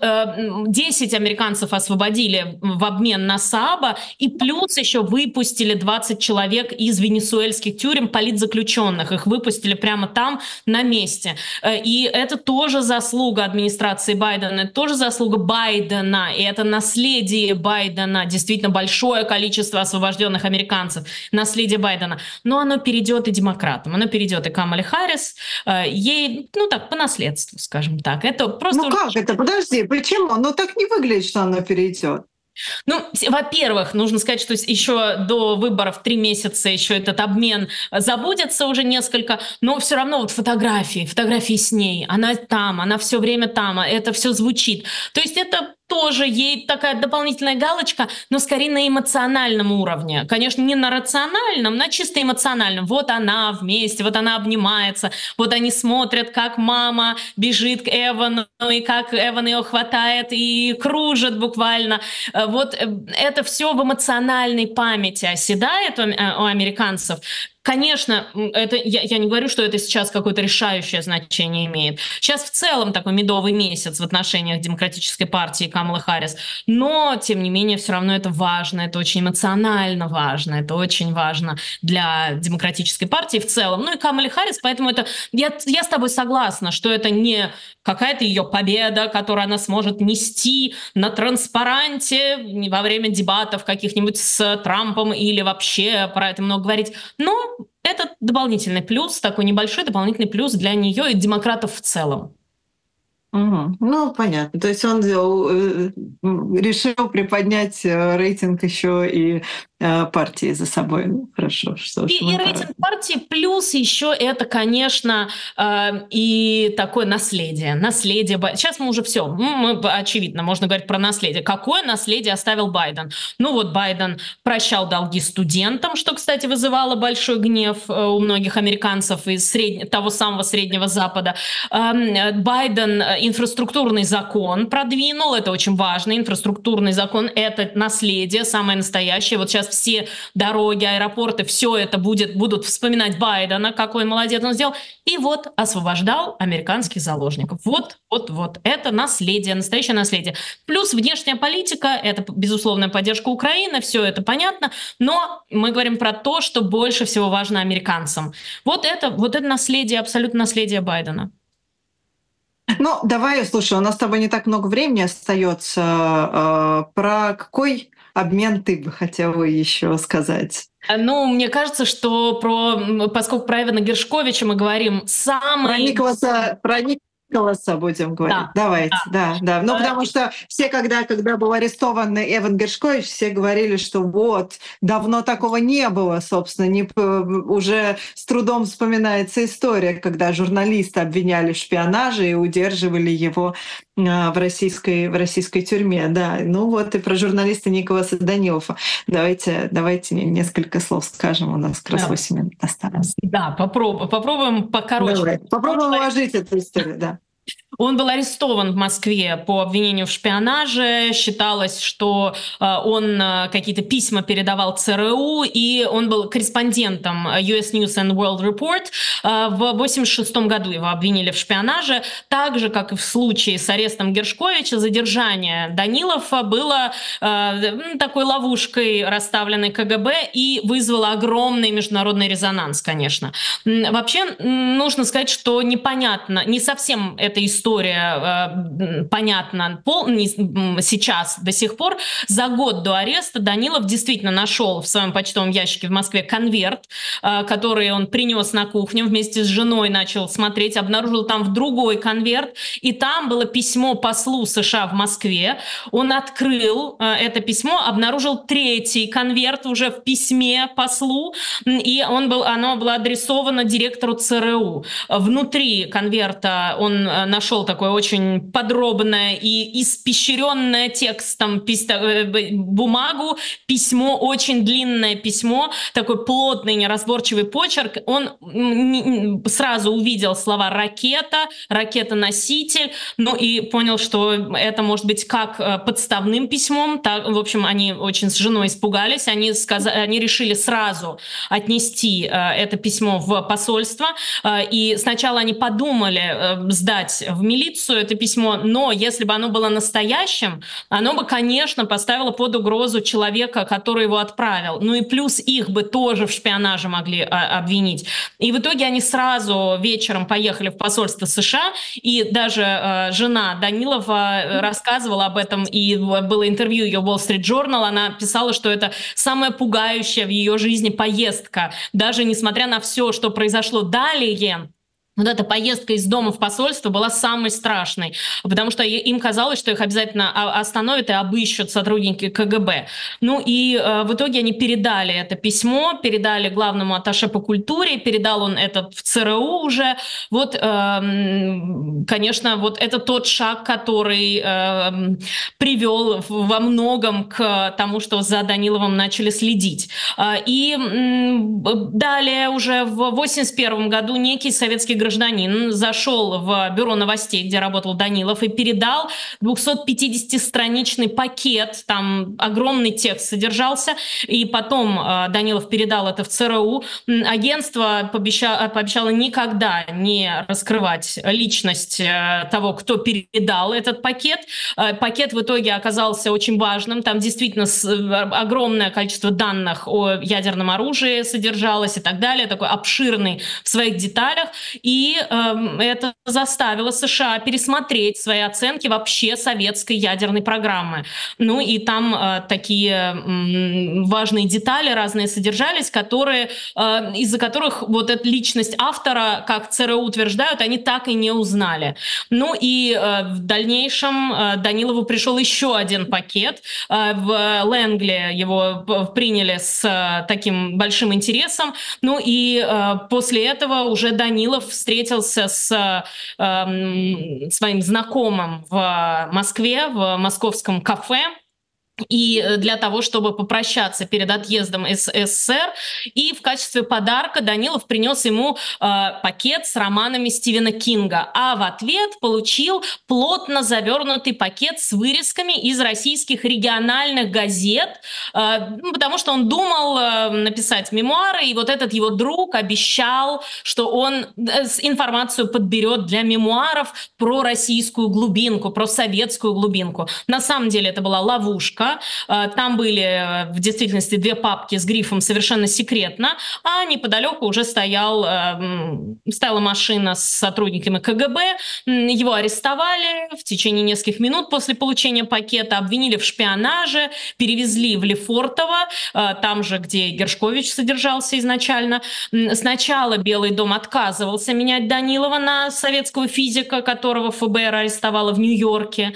10 американцев освободили в обмен на Сааба, и плюс еще выпустили 20 человек из венесуэльских тюрем, политзаключенных. Их выпустили прямо там, на месте. И это тоже заслуга администрации Байдена, это тоже заслуга Байдена, и это наследие Байдена, действительно большое количество освобожденных американцев, наследие Байдена. Но оно перейдет и демократам, оно перейдет и Камале Харрис, ей, ну так, по наследству, скажем так. Это просто... Ну как это? Подожди, почему? Ну так не выглядит, что оно перейдет. Ну, во-первых, нужно сказать, что еще до выборов 3 месяца еще этот обмен забудется уже несколько, но все равно вот фотографии с ней, она там, она все время там, это все звучит. То есть это тоже ей такая дополнительная галочка, но скорее на эмоциональном уровне. Конечно, не на рациональном, на чисто эмоциональном. Вот она вместе, вот она обнимается, вот они смотрят, как мама бежит к Эвану, и как Эван ее хватает и кружит буквально. Вот это все в эмоциональной памяти оседает у американцев. Конечно, это, я не говорю, что это сейчас какое-то решающее значение имеет. Сейчас в целом такой медовый месяц в отношениях Демократической партии и Камалы Харрис, но, тем не менее, все равно это важно, это очень эмоционально важно, это очень важно для Демократической партии в целом. Ну и Камале Харрис, поэтому это... Я с тобой согласна, что это не какая-то ее победа, которую она сможет нести на транспаранте во время дебатов каких-нибудь с Трампом или вообще про это много говорить, но это дополнительный плюс, такой небольшой дополнительный плюс для нее и демократов в целом. Угу. Ну, понятно. То есть он решил приподнять рейтинг еще и партии за собой. Ну, хорошо, что ж. И рейтинг партии, плюс еще это, конечно, и такое наследие. Сейчас мы уже все, очевидно, можно говорить про наследие. Какое наследие оставил Байден? Ну вот Байден прощал долги студентам, что, кстати, вызывало большой гнев у многих американцев из того самого Среднего Запада. Байден инфраструктурный закон продвинул, это очень важно. Инфраструктурный закон — это наследие, самое настоящее. Вот сейчас все дороги, аэропорты, все это будут вспоминать Байдена, какой молодец он сделал. И вот освобождал американских заложников. Вот. Это наследие, настоящее наследие. Плюс внешняя политика, это безусловная поддержка Украины, все это понятно, но мы говорим про то, что больше всего важно американцам. Вот это наследие, абсолютно наследие Байдена. Ну, давай, слушай, у нас с тобой не так много времени остается. Про какой обмен ты бы хотела еще сказать? Ну, мне кажется, что поскольку про Эвана Гершковича мы говорим, Про Николаса будем говорить. Да, Давайте, да. Ну, потому что все, когда был арестован Эван Гершкович, все говорили, что вот, давно такого не было, собственно, уже с трудом вспоминается история, когда журналисты обвиняли в шпионаже и удерживали его в российской тюрьме. Да, ну вот и про журналиста Николаса Данилова. Давайте несколько слов скажем, у нас как раз 8 минут осталось. Да, попробуем покороче. Давай. Попробуем уложить эту историю, да. Он был арестован в Москве по обвинению в шпионаже. Считалось, что он какие-то письма передавал ЦРУ, и он был корреспондентом US News and World Report. В 1986 году его обвинили в шпионаже. Так же, как и в случае с арестом Гершковича, задержание Данилова было такой ловушкой, расставленной КГБ, и вызвало огромный международный резонанс, конечно. Вообще, нужно сказать, что непонятно, не совсем эта история история понятна сейчас до сих пор. За год до ареста Данилов действительно нашел в своем почтовом ящике в Москве конверт, который он принес на кухню, вместе с женой начал смотреть, обнаружил там другой конверт, и там было письмо послу США в Москве. Он открыл это письмо, обнаружил третий конверт уже в письме послу, и оно было адресовано директору ЦРУ. Внутри конверта он нашел такое очень подробное и испещренное текстом бумагу, письмо, очень длинное письмо, такой плотный, неразборчивый почерк. Он сразу увидел слова ракета-носитель, ну и понял, что это может быть как подставным письмом. Так, в общем, они очень с женой испугались, они решили сразу отнести это письмо в посольство, и сначала они подумали сдать в милицию это письмо, но если бы оно было настоящим, оно бы, конечно, поставило под угрозу человека, который его отправил. Ну и плюс их бы тоже в шпионаже могли обвинить. И в итоге они сразу вечером поехали в посольство США, и даже жена Данилова рассказывала об этом, и было интервью ее в Wall Street Journal, она писала, что это самая пугающая в ее жизни поездка. Даже несмотря на все, что произошло далее, вот эта поездка из дома в посольство была самой страшной, потому что им казалось, что их обязательно остановят и обыщут сотрудники КГБ. Ну и в итоге они передали это письмо, передали главному атташе по культуре, передал он это в ЦРУ уже. Вот, конечно, вот это тот шаг, который привел во многом к тому, что за Даниловым начали следить. И далее уже в 1981 году некий советский гражданин зашел в бюро новостей, где работал Данилов, и передал 250-страничный пакет, там огромный текст содержался, и потом Данилов передал это в ЦРУ. Агентство пообещало никогда не раскрывать личность того, кто передал этот пакет. Пакет в итоге оказался очень важным, там действительно огромное количество данных о ядерном оружии содержалось и так далее, такой обширный в своих деталях. И это заставило США пересмотреть свои оценки вообще советской ядерной программы. Ну и там такие важные детали разные содержались, из-за которых вот эта личность автора, как ЦРУ утверждают, они так и не узнали. Ну и в дальнейшем Данилову пришел еще один пакет. В Лэнгли его приняли с таким большим интересом. Ну и после этого уже Данилов встретился с своим знакомым в Москве, в московском кафе, и для того, чтобы попрощаться перед отъездом из СССР. И в качестве подарка Данилов принес ему пакет с романами Стивена Кинга, а в ответ получил плотно завернутый пакет с вырезками из российских региональных газет, потому что он думал написать мемуары, и вот этот его друг обещал, что он информацию подберет для мемуаров про российскую глубинку, про советскую глубинку. На самом деле это была ловушка. Там были в действительности две папки с грифом «Совершенно секретно», а неподалеку уже стояла машина с сотрудниками КГБ. Его арестовали в течение нескольких минут после получения пакета, обвинили в шпионаже, перевезли в Лефортово, там же, где Гершкович содержался изначально. Сначала Белый дом отказывался менять Данилова на советского физика, которого ФБР арестовало в Нью-Йорке,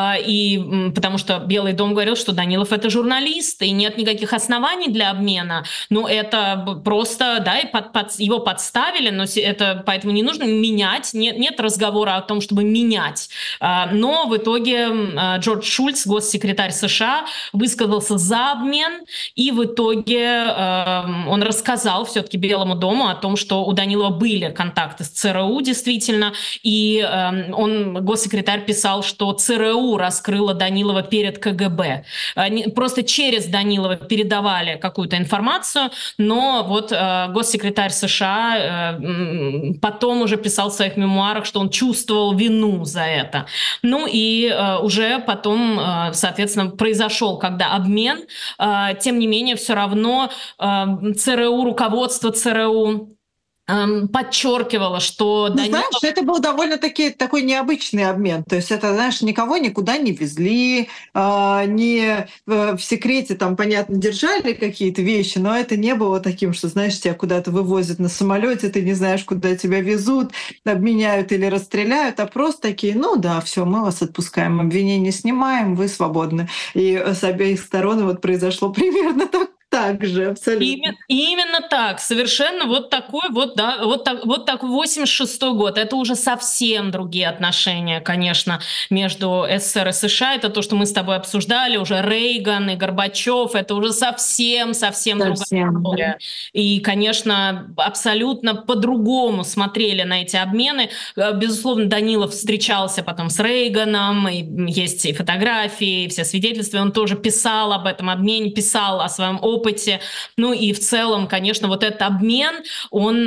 потому что Белый дом говорил, что Данилов — это журналист, и нет никаких оснований для обмена. Ну, это просто, да, его подставили, но это поэтому не нужно менять, нет разговора о том, чтобы менять. Но в итоге Джордж Шульц, госсекретарь США, высказался за обмен, и в итоге он рассказал все-таки Белому дому о том, что у Данилова были контакты с ЦРУ, действительно, и госсекретарь писал, что ЦРУ раскрыла Данилова перед КГБ. Просто через Данилова передавали какую-то информацию, но вот госсекретарь США потом уже писал в своих мемуарах, что он чувствовал вину за это. Ну и уже потом, соответственно, произошел когда обмен, тем не менее все равно ЦРУ, руководство ЦРУ подчеркивала, что Данилов... Знаешь, это был довольно-таки такой необычный обмен. То есть это, знаешь, никого никуда не везли, не в секрете там, понятно, держали какие-то вещи, но это не было таким, что, знаешь, тебя куда-то вывозят на самолете, ты не знаешь, куда тебя везут, обменяют или расстреляют, а просто такие, ну да, все, мы вас отпускаем, обвинения снимаем, вы свободны. И с обеих сторон вот произошло примерно так же, абсолютно. Именно так, совершенно вот такой вот, да, вот так 86-й год. Это уже совсем другие отношения, конечно, между СССР и США. Это то, что мы с тобой обсуждали, уже Рейган и Горбачев. Это уже совсем другая история. И, конечно, абсолютно по-другому смотрели на эти обмены. Безусловно, Данилов встречался потом с Рейганом, и есть и фотографии, и все свидетельства. Он тоже писал об этом обмене, писал о своем опыте. Ну и в целом, конечно, вот этот обмен, он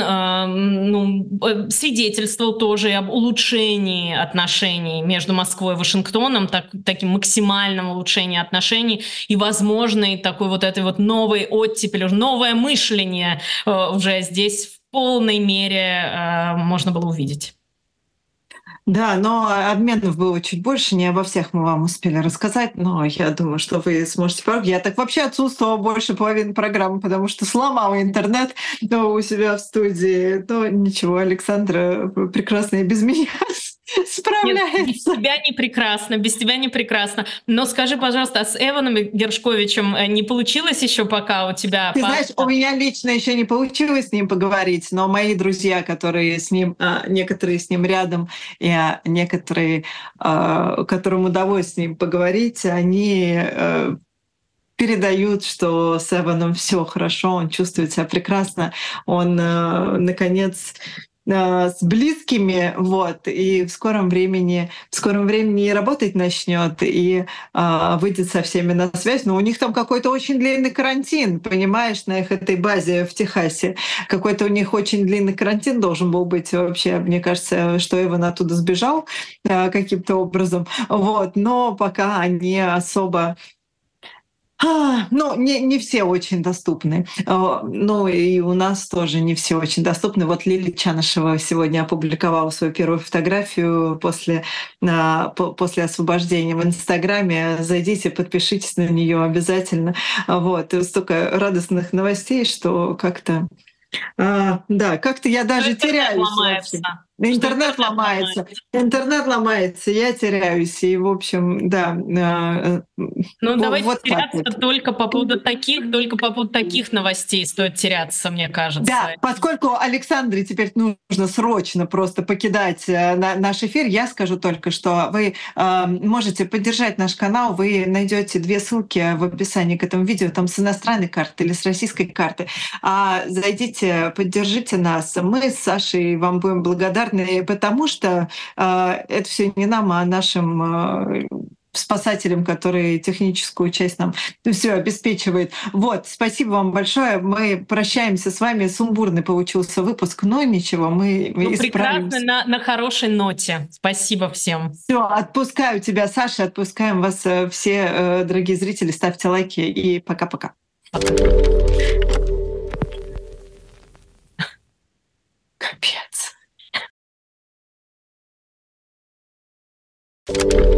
свидетельствовал тоже об улучшении отношений между Москвой и Вашингтоном, таким максимальном улучшении отношений и возможной такой вот этой вот новой оттепели, новое мышление уже здесь в полной мере можно было увидеть. Да, но обменов было чуть больше, не обо всех мы вам успели рассказать, но я думаю, что вы сможете... Я так вообще отсутствовала больше половины программы, потому что сломала интернет у себя в студии. Но ничего, Александра прекрасно и без меня справляется. Нет, без тебя не прекрасно. Но скажи, пожалуйста, а с Эваном Гершковичем не получилось еще пока у тебя? Ты знаешь, у меня лично еще не получилось с ним поговорить, но мои друзья, которые с ним, некоторые с ним рядом, и некоторые, которым удалось с ним поговорить, они передают, что с Эваном все хорошо, он чувствует себя прекрасно, он наконец с близкими, вот, и в скором времени и работать начнет, и выйдет со всеми на связь. Но у них там какой-то очень длинный карантин, понимаешь, на их этой базе в Техасе. Какой-то у них очень длинный карантин должен был быть вообще. Мне кажется, что Эван оттуда сбежал каким-то образом. Вот. Но пока они особо... не все очень доступны. Ну и у нас тоже не все очень доступны. Вот Лили Чанышева сегодня опубликовала свою первую фотографию после освобождения в Инстаграме. Зайдите, подпишитесь на нее обязательно. Вот. И столько радостных новостей, что как-то... как-то я даже теряюсь. Интернет ломается, я теряюсь. И, в общем, да. Давайте вот теряться только по поводу таких новостей стоит теряться, мне кажется. Да, поскольку Александре теперь нужно срочно просто покидать наш эфир, я скажу только, что вы можете поддержать наш канал, вы найдете 2 ссылки в описании к этому видео, там с иностранной карты или с российской карты. Зайдите, поддержите нас. Мы с Сашей вам будем благодарны, потому что это все не нам, а нашим спасателям, которые техническую часть нам все обеспечивают. Вот, спасибо вам большое. Мы прощаемся с вами. Сумбурный получился выпуск, но ничего, мы исправимся. Прекрасно, на хорошей ноте. Спасибо всем. Все, отпускаю тебя, Саша, отпускаем вас все, дорогие зрители. Ставьте лайки и пока-пока. Капец.